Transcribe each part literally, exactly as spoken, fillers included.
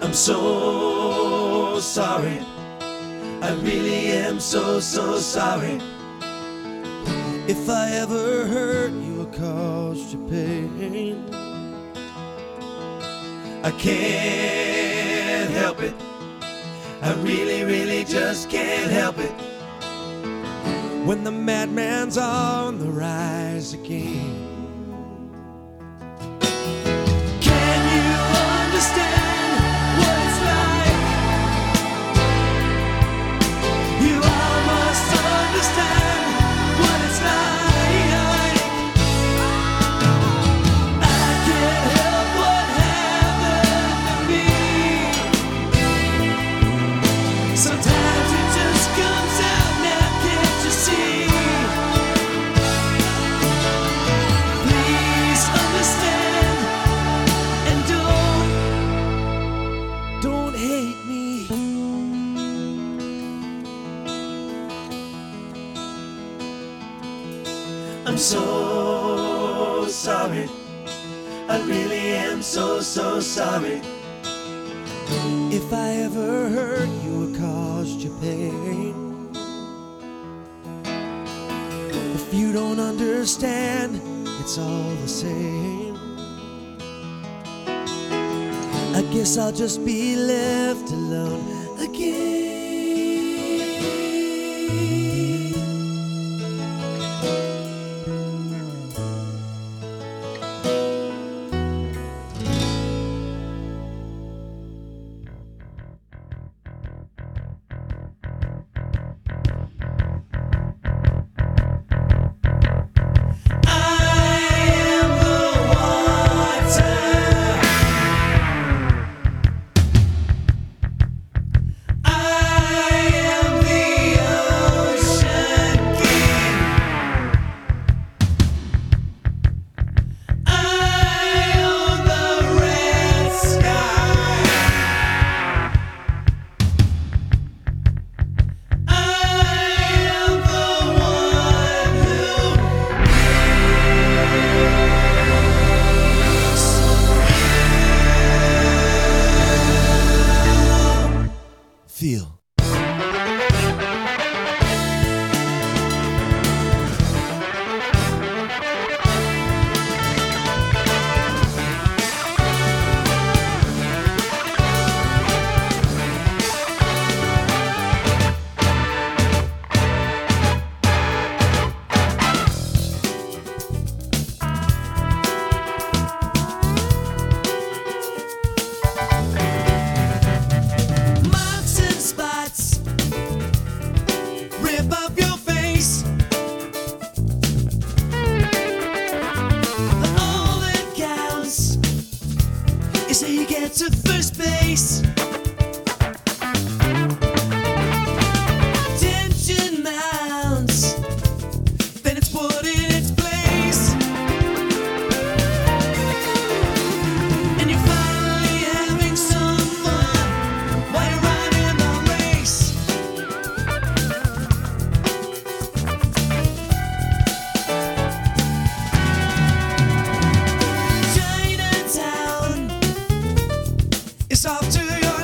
I'm so sorry. I really am so, so sorry. If I ever hurt you or caused you pain, I can't help it. I really, really just can't help it. when the madman's on the rise again. Can you understand what it's like? You all must understand what it's like. I can't help what happened to me. Sometimes it just comes out now, can't you see? Please understand and don't, don't hate me. I'm so sorry. I really am so, so sorry. If I ever hurt you or caused you pain, if you don't understand, it's all the same. I guess I'll just be left alone again. Feel. Marks and spots rip up your face. But all that counts is how you get to first base. Tension mounts, then it's put in its place, and you're finally having some fun while you're running the race. Chinatown is off to your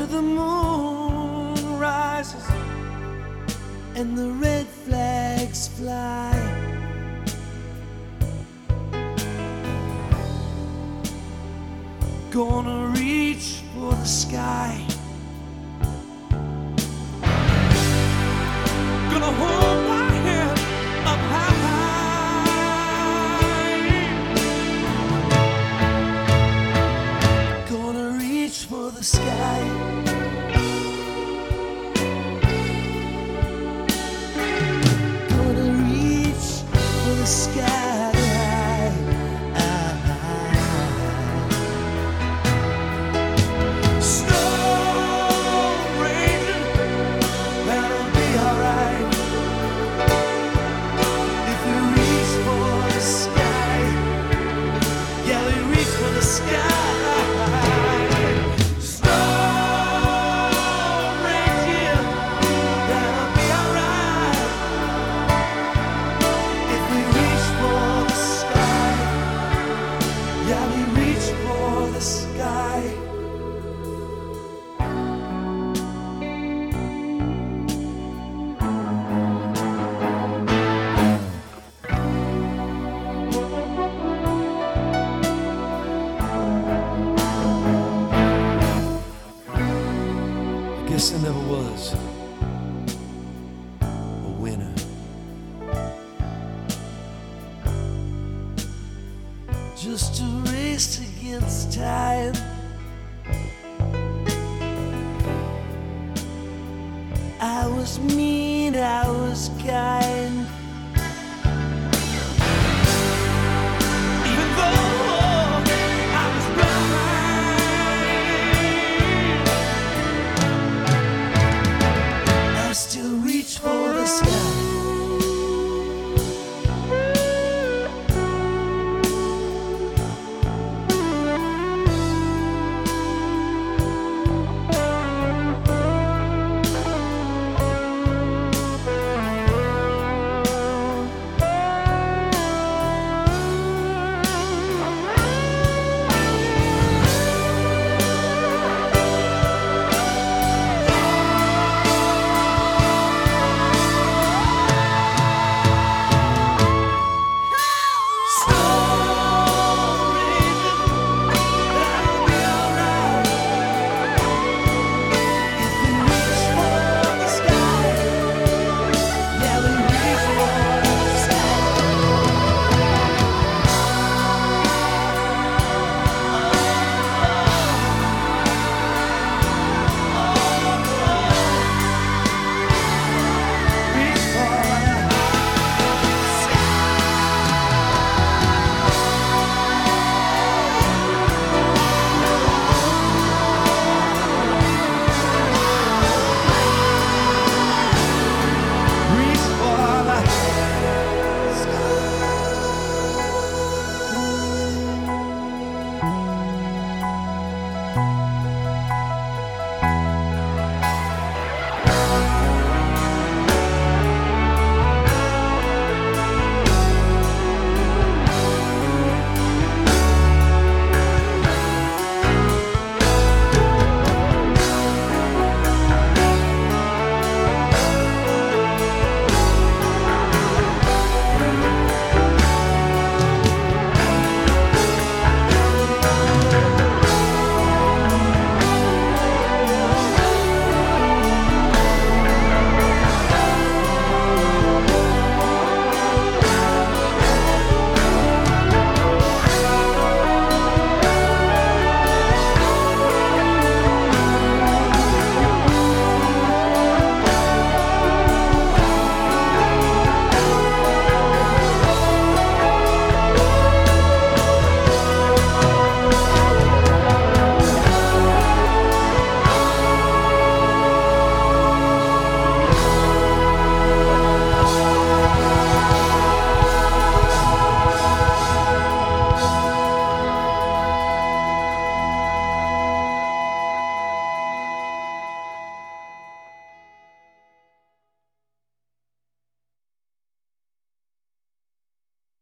the moon rises and the red flags fly. Gonna reach for the sky. Gonna hold my head up high. Gonna reach for the sky. Gonna reach for the sky. Guess I never was a winner. Just a race against time. I was mean, I was kind.